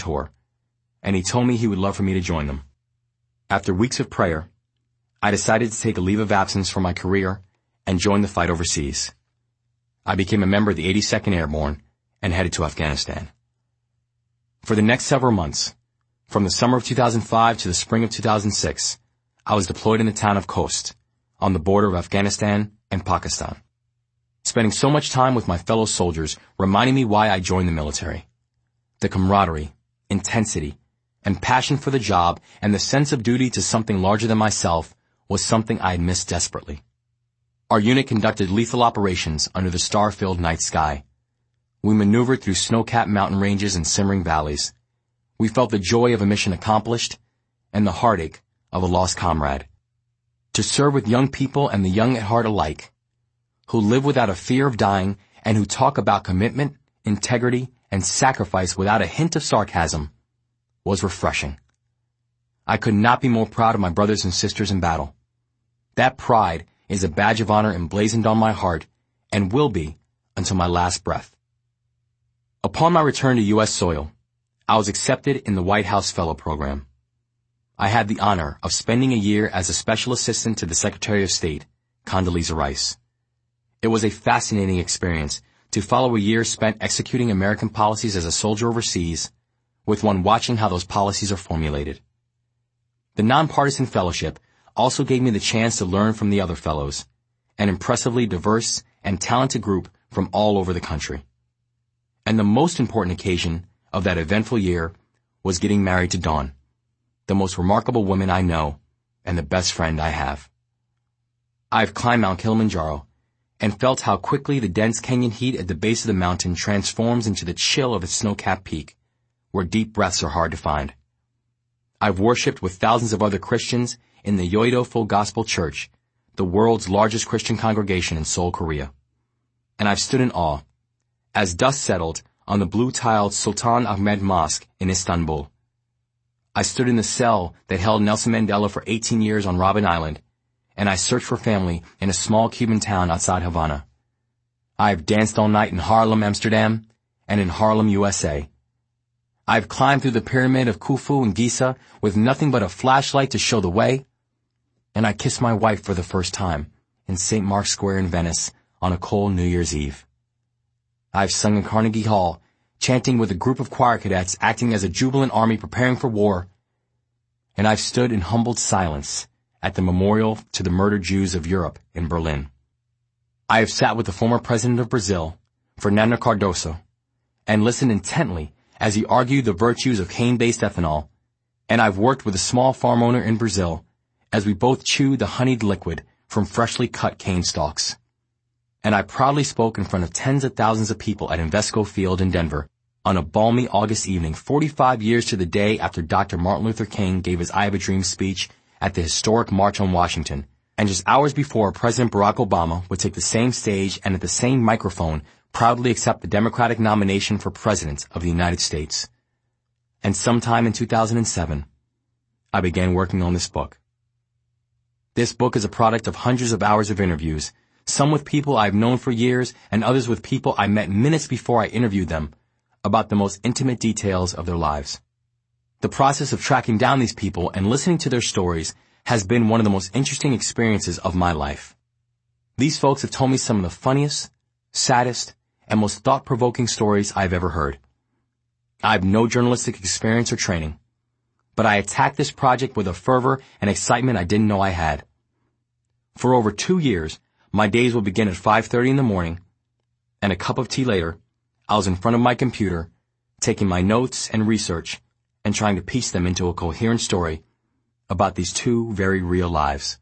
tour, and he told me he would love for me to join them. After weeks of prayer, I decided to take a leave of absence from my career and join the fight overseas. I became a member of the 82nd Airborne and headed to Afghanistan. For the next several months, from the summer of 2005 to the spring of 2006, I was deployed in the town of Khost, on the border of Afghanistan and Pakistan, spending so much time with my fellow soldiers reminding me why I joined the military. The camaraderie, intensity, and passion for the job and the sense of duty to something larger than myself was something I had missed desperately. Our unit conducted lethal operations under the star-filled night sky. We maneuvered through snow-capped mountain ranges and simmering valleys. We felt the joy of a mission accomplished and the heartache of a lost comrade. To serve with young people and the young at heart alike, who live without a fear of dying and who talk about commitment, integrity, and sacrifice without a hint of sarcasm, was refreshing. I could not be more proud of my brothers and sisters in battle. That pride is a badge of honor emblazoned on my heart and will be until my last breath. Upon my return to U.S. soil, I was accepted in the White House Fellow Program. I had the honor of spending a year as a special assistant to the Secretary of State, Condoleezza Rice. It was a fascinating experience to follow a year spent executing American policies as a soldier overseas, with one watching how those policies are formulated. The nonpartisan fellowship also gave me the chance to learn from the other fellows, an impressively diverse and talented group from all over the country. And the most important occasion of that eventful year was getting married to Dawn, the most remarkable woman I know and the best friend I have. I've climbed Mount Kilimanjaro and felt how quickly the dense Kenyan heat at the base of the mountain transforms into the chill of its snow-capped peak, where deep breaths are hard to find. I've worshipped with thousands of other Christians in the Yoido Full Gospel Church, the world's largest Christian congregation in Seoul, Korea. And I've stood in awe as dust settled on the blue-tiled Sultan Ahmed Mosque in Istanbul. I stood in the cell that held Nelson Mandela for 18 years on Robben Island, and I searched for family in a small Cuban town outside Havana. I've danced all night in Harlem, Amsterdam, and in Harlem, USA. I've climbed through the pyramid of Khufu in Giza with nothing but a flashlight to show the way, and I kissed my wife for the first time in St. Mark's Square in Venice on a cold New Year's Eve. I've sung in Carnegie Hall, chanting with a group of choir cadets acting as a jubilant army preparing for war, and I've stood in humbled silence at the memorial to the murdered Jews of Europe in Berlin. I have sat with the former president of Brazil, Fernando Cardoso, and listened intently as he argued the virtues of cane-based ethanol, and I've worked with a small farm owner in Brazil as we both chewed the honeyed liquid from freshly cut cane stalks. And I proudly spoke in front of tens of thousands of people at Invesco Field in Denver on a balmy August evening 45 years to the day after Dr. Martin Luther King gave his I Have a Dream speech at the historic March on Washington, and just hours before President Barack Obama would take the same stage and at the same microphone proudly accept the Democratic nomination for President of the United States. And sometime in 2007, I began working on this book. This book is a product of hundreds of hours of interviews, some with people I've known for years and others with people I met minutes before I interviewed them, about the most intimate details of their lives. The process of tracking down these people and listening to their stories has been one of the most interesting experiences of my life. These folks have told me some of the funniest, saddest, and most thought-provoking stories I've ever heard. I have no journalistic experience or training, but I attacked this project with a fervor and excitement I didn't know I had. For over 2 years, my days would begin at 5:30 in the morning, and a cup of tea later, I was in front of my computer, taking my notes and research, and trying to piece them into a coherent story about these two very real lives.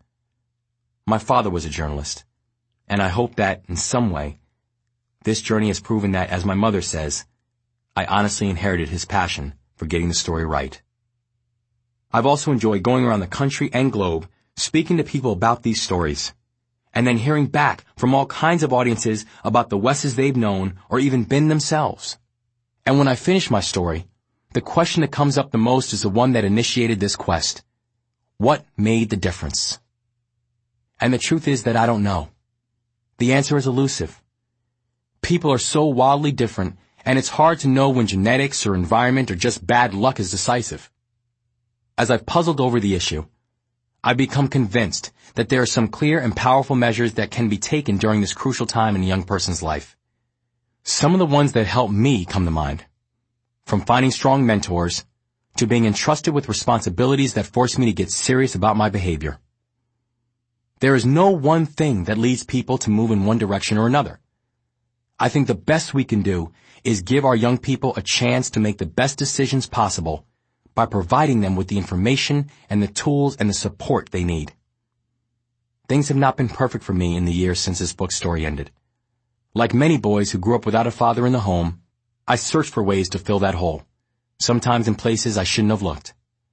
My father was a journalist, and I hope that, in some way, this journey has proven that, as my mother says, I honestly inherited his passion for getting the story right. I've also enjoyed going around the country and globe, speaking to people about these stories, and then hearing back from all kinds of audiences about the Wesses they've known or even been themselves. And when I finish my story, the question that comes up the most is the one that initiated this quest. What made the difference? And the truth is that I don't know. The answer is elusive. People are so wildly different and it's hard to know when genetics or environment or just bad luck is decisive. As I've puzzled over the issue, I've become convinced that there are some clear and powerful measures that can be taken during this crucial time in a young person's life. Some of the ones that help me come to mind, from finding strong mentors to being entrusted with responsibilities that force me to get serious about my behavior. There is no one thing that leads people to move in one direction or another. I think the best we can do is give our young people a chance to make the best decisions possible by providing them with the information and the tools and the support they need. Things have not been perfect for me in the years since this book's story ended. Like many boys who grew up without a father in the home, I searched for ways to fill that hole, sometimes in places I shouldn't have looked.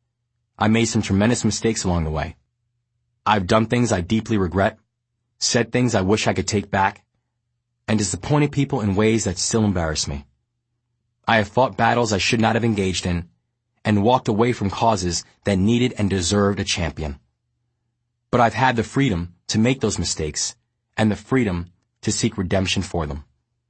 I made some tremendous mistakes along the way. I've done things I deeply regret, said things I wish I could take back, and disappointed people in ways that still embarrass me. I have fought battles I should not have engaged in, and walked away from causes that needed and deserved a champion. But I've had the freedom to make those mistakes, and the freedom to seek redemption for them.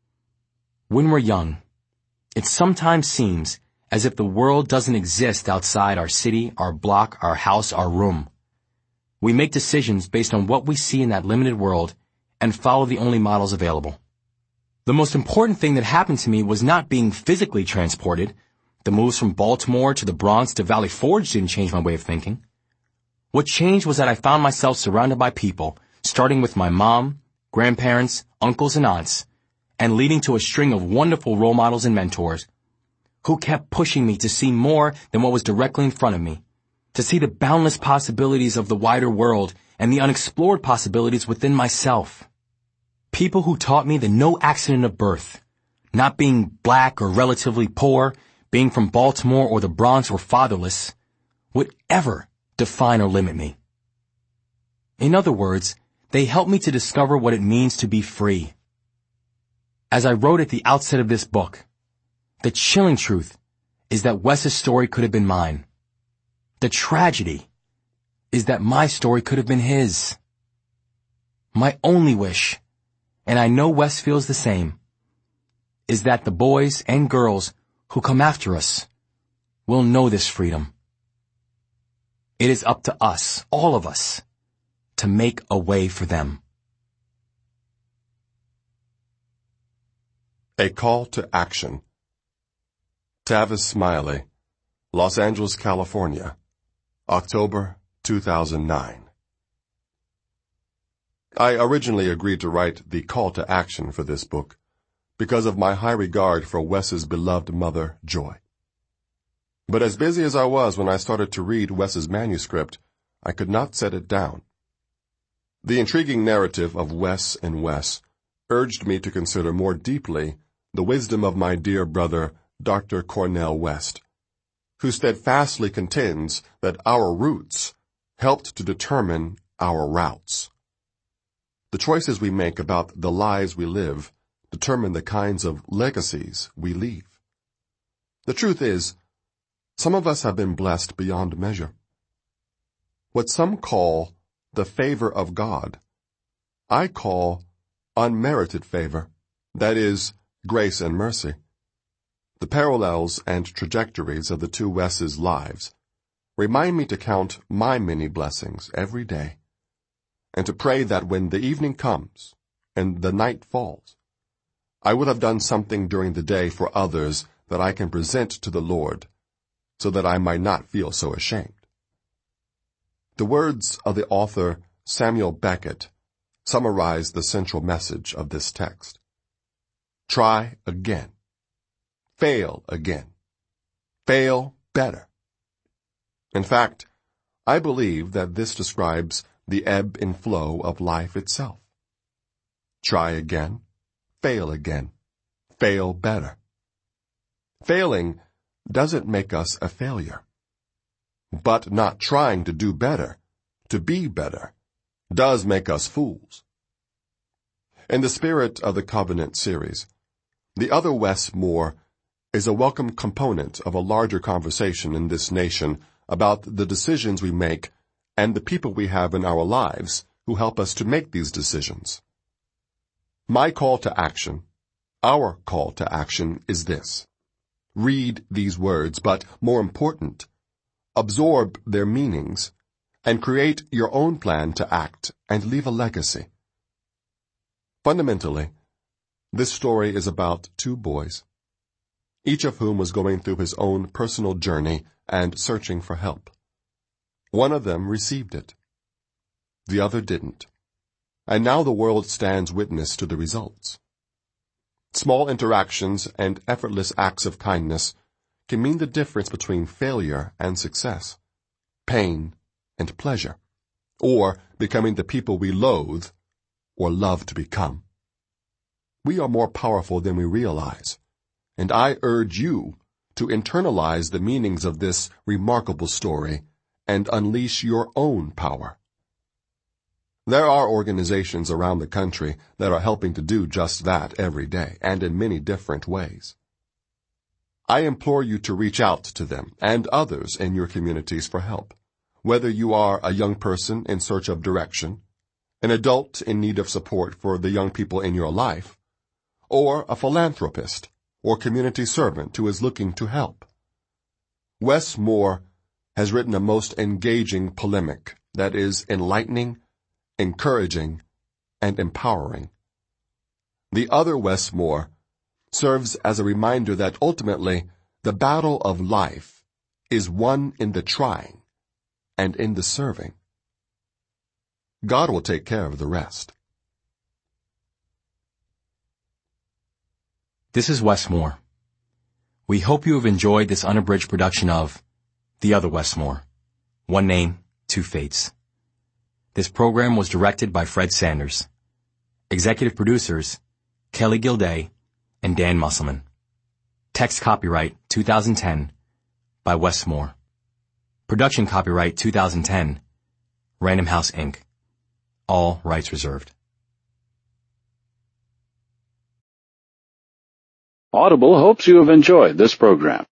When we're young, it sometimes seems as if the world doesn't exist outside our city, our block, our house, our room. We make decisions based on what we see in that limited world and follow the only models available. The most important thing that happened to me was not being physically transported. The moves from Baltimore to the Bronx to Valley Forge didn't change my way of thinking. What changed was that I found myself surrounded by people, starting with my mom, grandparents, uncles, and aunts, and leading to a string of wonderful role models and mentors who kept pushing me to see more than what was directly in front of me, to see the boundless possibilities of the wider world and the unexplored possibilities within myself. People who taught me that no accident of birth, not being black or relatively poor, being from Baltimore or the Bronx or fatherless, would ever define or limit me. In other words, they helped me to discover what it means to be free. As I wrote at the outset of this book, the chilling truth is that Wes's story could have been mine. The tragedy is that my story could have been his. My only wish, and I know Wes feels the same, is that the boys and girls who come after us will know this freedom. It is up to us, all of us, to make a way for them. A Call to Action. Tavis Smiley, Los Angeles, California, October 2009. I originally agreed to write the call to action for this book because of my high regard for Wes's beloved mother, Joy. But as busy as I was when I started to read Wes's manuscript, I could not set it down. The intriguing narrative of Wes and Wes urged me to consider more deeply the wisdom of my dear brother, Dr. Cornel West, who steadfastly contends that our roots helped to determine our routes. The choices we make about the lives we live determine the kinds of legacies we leave. The truth is, some of us have been blessed beyond measure. What some call the favor of God, I call unmerited favor, that is, grace and mercy. The parallels and trajectories of the two Wes's lives remind me to count my many blessings every day, and to pray that when the evening comes and the night falls, I will have done something during the day for others that I can present to the Lord, so that I might not feel so ashamed. The words of the author Samuel Beckett summarize the central message of this text. Try again. Fail again. Fail better. In fact, I believe that this describes the ebb and flow of life itself. Try again. Fail again. Fail better. Failing doesn't make us a failure. But not trying to do better, to be better, does make us fools. In the spirit of the Covenant series, the other Wes Moore is a welcome component of a larger conversation in this nation about the decisions we make and the people we have in our lives who help us to make these decisions. My call to action, Our call to action is this. Read these words, but more important, absorb their meanings and create your own plan to act and leave a legacy. Fundamentally, this story is about two boys, each of whom was going through his own personal journey and searching for help. One of them received it. The other didn't. And now the world stands witness to the results. Small interactions and effortless acts of kindness can mean the difference between failure and success, pain and pleasure, or becoming the people we loathe or love to become. We are more powerful than we realize, and I urge you to internalize the meanings of this remarkable story and unleash your own power. There are organizations around the country that are helping to do just that every day and in many different ways. I implore you to reach out to them and others in your communities for help, whether you are a young person in search of direction, an adult in need of support for the young people in your life, or a philanthropist or community servant who is looking to help. Wes Moore has written a most engaging polemic that is enlightening, encouraging, and empowering. The other Wes Moore serves as a reminder that ultimately the battle of life is won in the trying and in the serving. God will take care of the rest. This is Wes Moore. We hope you have enjoyed this unabridged production of The Other Wes Moore, One Name, Two Fates. This program was directed by Fred Sanders. Executive producers, Kelly Gilday and Dan Musselman. Text copyright 2010 by Wes Moore. Production copyright 2010, Random House Inc. All rights reserved. Audible hopes you have enjoyed this program.